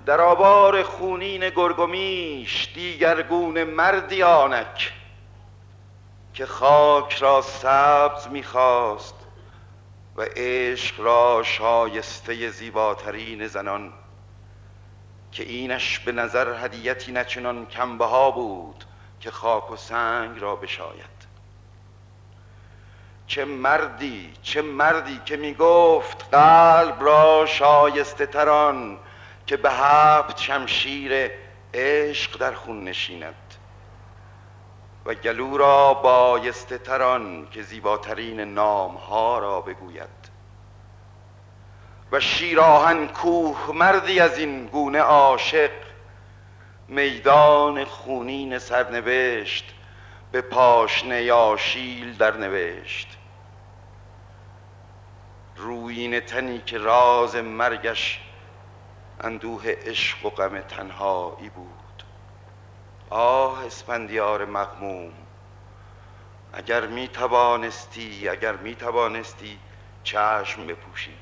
در آوار خونین گرگومیش دیگرگون مردی آنک که خاک را سبز می‌خواست و عشق را شایسته زیباترین زنان، که اینش به نظر هدیتی نچنان کمبها بود که خاک و سنگ را بشاید. چه مردی که می گفت قلب را شایسته تران که به 7 شمشیر عشق در خون نشیند و گلو را بایسته تران که زیباترین نامها را بگوید. و شیراهن کوه مردی از این گونه عاشق میدان خونین سرنوشت به پاشنه آشیل در نوشت. رویین تنی که راز مرگش اندوه عشق و غم تنهایی بود. آه اسفندیار مغموم، اگر می توانستی چشم بپوشی.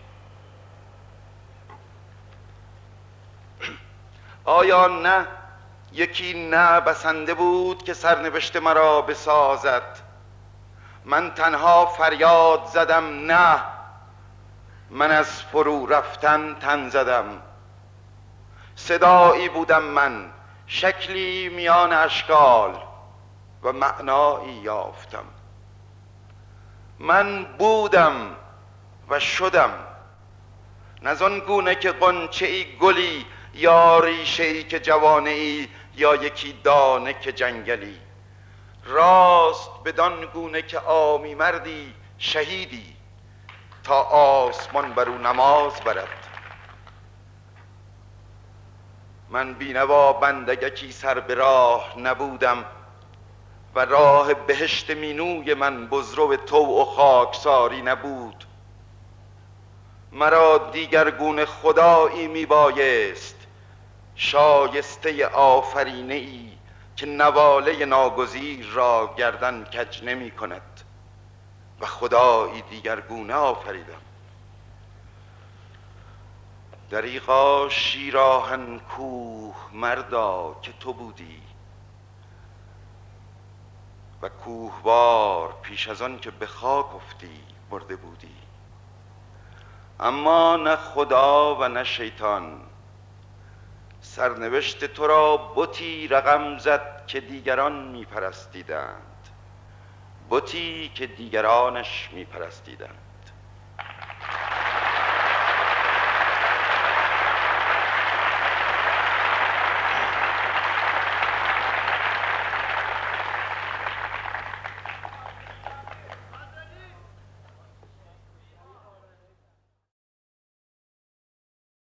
آیا نه یکی نه بسنده بود که سرنوشت مرا بسازد؟ من تنها فریاد زدم نه، من از فرو رفتن تن زدم. صدایی بودم من، شکلی میان اشکال و معنایی یافتم. من بودم و شدم، نزان گونه که غنچه‌ای گلی یا ریشه‌ای که جوانه ای یا یکی دانه که جنگلی. راست بدان گونه که عامی مردی شهیدی تا آسمان بر او نماز برد. من بینوا بندگکی سر به راه نبودم و راه بهشت مینوی من بزرو طوع و خاکساری نبود. مرا دیگرگون خدایی می بایست، شایسته آفرینه ای که نواله ناگزیر را گردن کج نمی کند و خدایی دیگرگونه آفریدم. دریغا شیراهن کوه مردا که تو بودی و کوهوار پیش از آن که به خاک افتی مرده بودی. اما نه خدا و نه شیطان سرنوشت تو را بتی رقم زد که دیگران می پرستیدند، بتی که دیگرانش می پرستیدند.